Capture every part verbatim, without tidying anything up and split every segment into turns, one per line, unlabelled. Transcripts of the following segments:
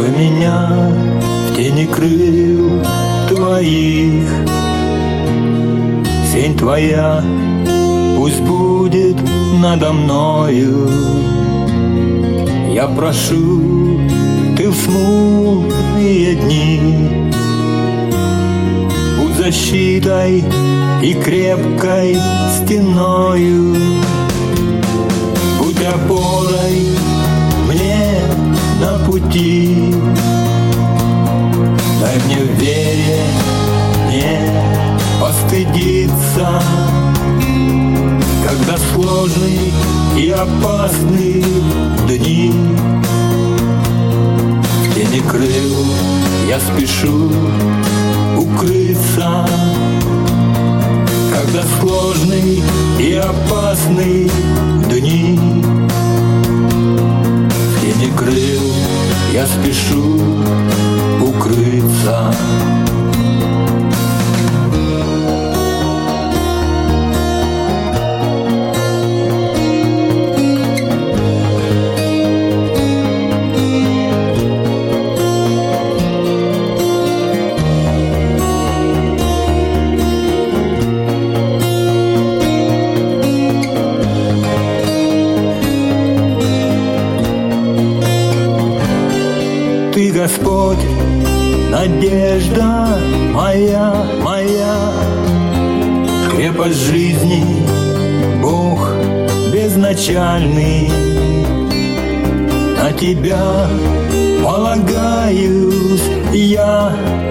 Скрой меня в тени крыл твоих. Сень твоя пусть будет надо мною. Я прошу, ты в смутные дни будь защитой и крепкой стеною. Будь опорой мне на пути. Дай мне в вере не постыдиться, когда сложные и опасные дни. В тени крыл я спешу укрыться, когда сложные и опасные дни. В тени крыл я спешу укрыться. Ты, Господь, надежда моя, моя, крепость жизни, Бог безначальный. На Тебя полагаюсь я.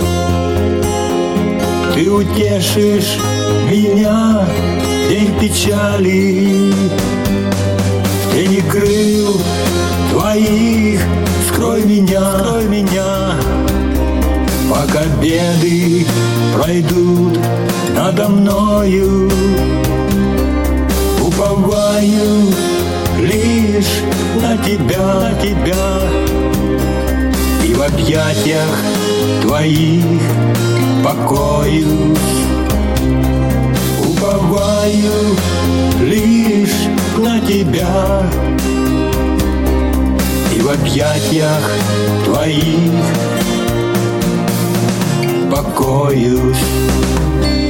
Ты утешишь меня в день печали. В тени крыл Твоих скрой меня, скрой меня, пока беды пройдут надо мною. Уповаю лишь на Тебя, на Тебя, и в объятиях Твоих покоюсь. Уповаю лишь на Тебя, и в объятиях Твоих покоюсь.